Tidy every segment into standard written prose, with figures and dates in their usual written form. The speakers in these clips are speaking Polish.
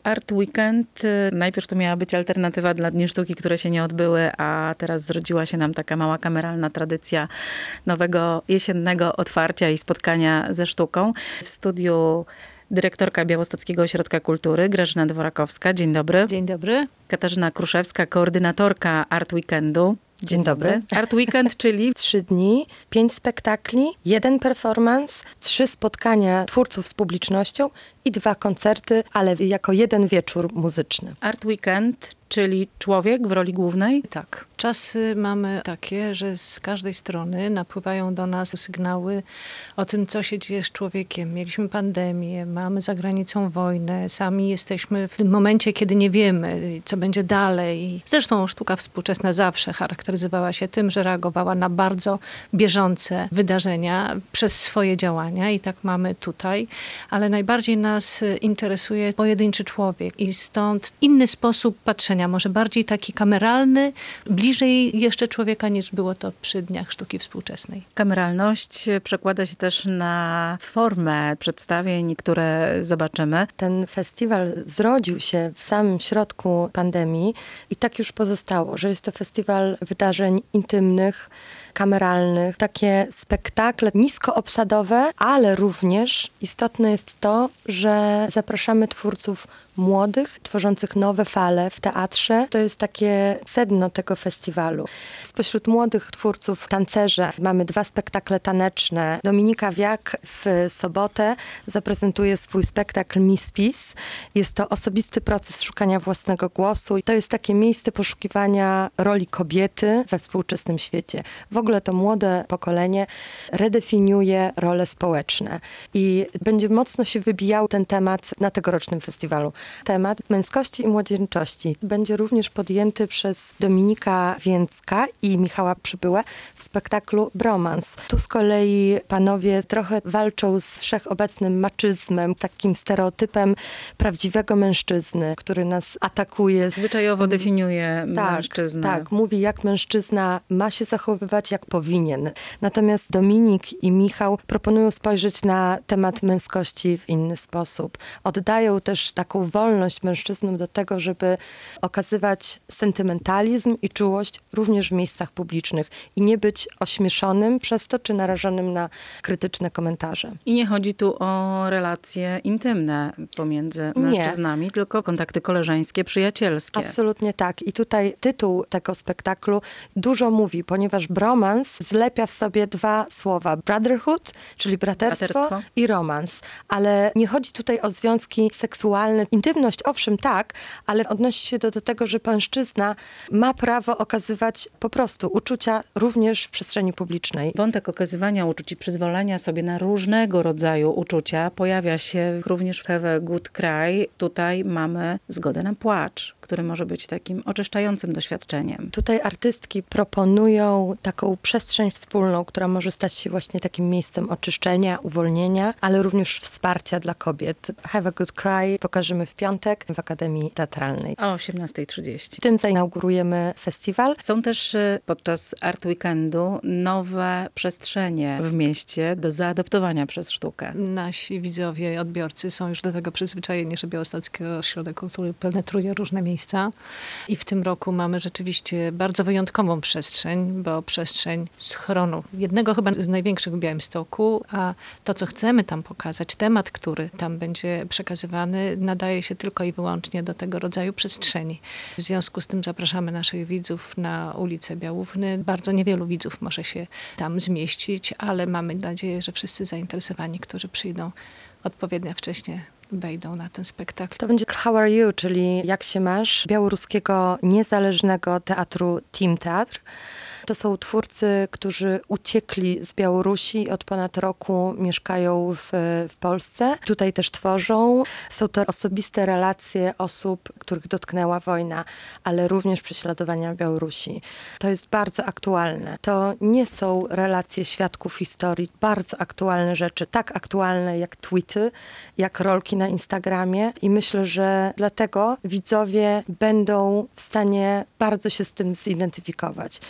Art Weekend. Najpierw to miała być alternatywa dla Dni Sztuki, które się nie odbyły, a teraz zrodziła się nam taka mała kameralna tradycja nowego jesiennego otwarcia i spotkania ze sztuką. W studiu dyrektorka Białostockiego Ośrodka Kultury, Grażyna Dworakowska. Dzień dobry. Dzień dobry. Katarzyna Kruszewska, koordynatorka Art Weekendu. Dzień dobry. Art Weekend, czyli 3 dni, 5 spektakli, 1 performance, 3 spotkania twórców z publicznością i 2 koncerty, ale jako 1 wieczór muzyczny. Art Weekend, czyli człowiek w roli głównej. Tak. Czasy mamy takie, że z każdej strony napływają do nas sygnały o tym, co się dzieje z człowiekiem. Mieliśmy pandemię, mamy za granicą wojnę, sami jesteśmy w tym momencie, kiedy nie wiemy, co będzie dalej. Zresztą sztuka współczesna zawsze charakteryzowała się tym, że reagowała na bardzo bieżące wydarzenia przez swoje działania i tak mamy tutaj. Ale najbardziej nas interesuje pojedynczy człowiek i stąd inny sposób patrzenia, może bardziej taki kameralny, bliżej jeszcze człowieka niż było to przy Dniach Sztuki Współczesnej. Kameralność przekłada się też na formę przedstawień, które zobaczymy. Ten festiwal zrodził się w samym środku pandemii i tak już pozostało, że jest to festiwal wydarzeń intymnych, kameralnych, takie spektakle niskoobsadowe, ale również istotne jest to, że zapraszamy twórców młodych, tworzących nowe fale w teatrze. To jest takie sedno tego festiwalu. Spośród młodych twórców tancerze mamy 2 spektakle taneczne. Dominika Wiak w sobotę zaprezentuje swój spektakl Miss Peace. Jest to osobisty proces szukania własnego głosu. To jest takie miejsce poszukiwania roli kobiety we współczesnym świecie. W ogóle to młode pokolenie redefiniuje role społeczne i będzie mocno się wybijał ten temat na tegorocznym festiwalu. Temat męskości i młodzieńczości będzie również podjęty przez Dominika Więcka i Michała Przybyłę w spektaklu Bromans. Tu z kolei panowie trochę walczą z wszechobecnym maczyzmem, takim stereotypem prawdziwego mężczyzny, który nas atakuje. Zwyczajowo definiuje mężczyznę. Tak, mówi jak mężczyzna ma się zachowywać, jak powinien. Natomiast Dominik i Michał proponują spojrzeć na temat męskości w inny sposób. Oddają też taką wolność mężczyznom do tego, żeby okazywać sentymentalizm i czułość również w miejscach publicznych i nie być ośmieszonym przez to, czy narażonym na krytyczne komentarze. I nie chodzi tu o relacje intymne pomiędzy mężczyznami, tylko kontakty koleżeńskie, przyjacielskie. Absolutnie tak. I tutaj tytuł tego spektaklu dużo mówi, ponieważ bromans zlepia w sobie 2 słowa. Brotherhood, czyli braterstwo i romans. Ale nie chodzi tutaj o związki seksualne. Intymność, owszem, tak, ale odnosi się do tego, że mężczyzna ma prawo okazywać po prostu uczucia również w przestrzeni publicznej. Wątek okazywania uczuć i przyzwolenia sobie na różnego rodzaju uczucia pojawia się również w Have a Good Cry. Tutaj mamy zgodę na płacz, który może być takim oczyszczającym doświadczeniem. Tutaj artystki proponują taką przestrzeń wspólną, która może stać się właśnie takim miejscem oczyszczenia, uwolnienia, ale również wsparcia dla kobiet. Have a Good Cry pokażemy w piątek w Akademii Teatralnej. O 18:30. Tym zainaugurujemy festiwal. Są też podczas Art Weekendu nowe przestrzenie w mieście do zaadoptowania przez sztukę. Nasi widzowie i odbiorcy są już do tego przyzwyczajeni, że Białostocki Ośrodek Kultury penetruje różne miejsca. I w tym roku mamy rzeczywiście bardzo wyjątkową przestrzeń, bo przestrzeń schronu. Jednego chyba z największych w Białymstoku, a to, co chcemy tam pokazać, temat, który tam będzie przekazywany, nadaje się tylko i wyłącznie do tego rodzaju przestrzeni. W związku z tym zapraszamy naszych widzów na ulicę Białówny. Bardzo niewielu widzów może się tam zmieścić, ale mamy nadzieję, że wszyscy zainteresowani, którzy przyjdą odpowiednio wcześnie, wejdą na ten spektakl. To będzie How Are You, czyli Jak się masz? Białoruskiego niezależnego teatru Team Teatr. To są twórcy, którzy uciekli z Białorusi i od ponad roku mieszkają w Polsce. Tutaj też tworzą. Są to osobiste relacje osób, których dotknęła wojna, ale również prześladowania w Białorusi. To jest bardzo aktualne. To nie są relacje świadków historii. Bardzo aktualne rzeczy. Tak aktualne jak tweety, jak rolki na Instagramie. I myślę, że dlatego widzowie będą w stanie bardzo się z tym zidentyfikować. Bo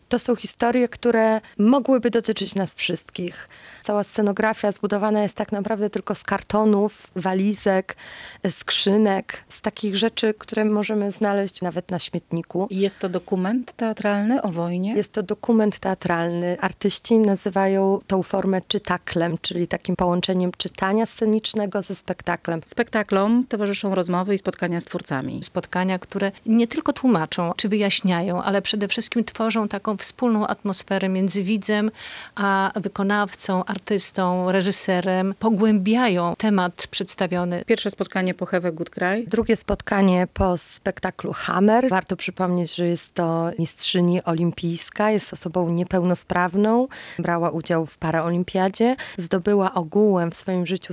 To są historie, które mogłyby dotyczyć nas wszystkich. Cała scenografia zbudowana jest tak naprawdę tylko z kartonów, walizek, skrzynek, z takich rzeczy, które możemy znaleźć nawet na śmietniku. Jest to dokument teatralny o wojnie? Jest to dokument teatralny. Artyści nazywają tą formę czytaklem, czyli takim połączeniem czytania scenicznego ze spektaklem. Spektaklom towarzyszą rozmowy i spotkania z twórcami. Spotkania, które nie tylko tłumaczą czy wyjaśniają, ale przede wszystkim tworzą taką wspólną atmosferę między widzem a wykonawcą, artystą, reżyserem. Pogłębiają temat przedstawiony. Pierwsze spotkanie po Have a Good Cry. Drugie spotkanie po spektaklu Hammer. Warto przypomnieć, że jest to mistrzyni olimpijska, jest osobą niepełnosprawną, brała udział w paraolimpiadzie, zdobyła ogółem w swoim życiu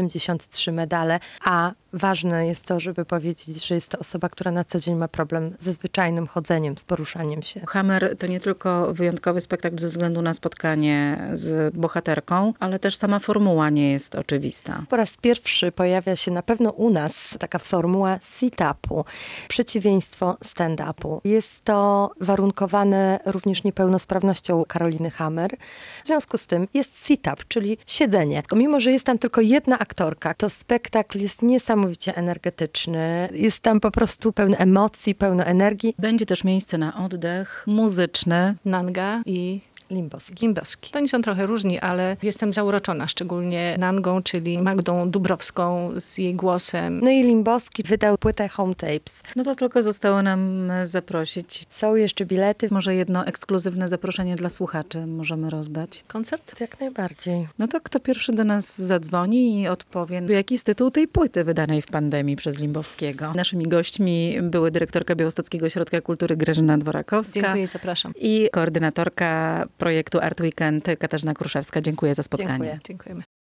173 medale, a ważne jest to, żeby powiedzieć, że jest to osoba, która na co dzień ma problem ze zwyczajnym chodzeniem, z poruszaniem się. Hammer to nie tylko wyjątkowy spektakl ze względu na spotkanie z bohaterką, ale też sama formuła nie jest oczywista. Po raz pierwszy pojawia się na pewno u nas taka formuła sit-upu, przeciwieństwo stand-upu. Jest to warunkowane również niepełnosprawnością Karoliny Hammer. W związku z tym jest sit-up, czyli siedzenie. Mimo że jest tam tylko jedna aktorka, to spektakl jest niesamowicie energetyczny. Jest tam po prostu pełny emocji, pełno energii. Będzie też miejsce na oddech muzyczny. Nanga i Limboski. To nie są trochę różni, ale jestem zauroczona, szczególnie Nangą, czyli Magdą Dubrowską z jej głosem. No i Limboski wydał płytę Home Tapes. No to tylko zostało nam zaprosić. Są jeszcze bilety. Może jedno ekskluzywne zaproszenie dla słuchaczy możemy rozdać. Koncert? Jak najbardziej. No to kto pierwszy do nas zadzwoni i odpowie, jaki jest tytuł tej płyty wydanej w pandemii przez Limbowskiego. Naszymi gośćmi były dyrektorka Białostockiego Ośrodka Kultury Grażyna Dworakowska. Dziękuję, zapraszam. I koordynatorka projektu Art Weekend Katarzyna Kruszewska. Dziękuję za spotkanie. Dziękuję. Dziękujemy.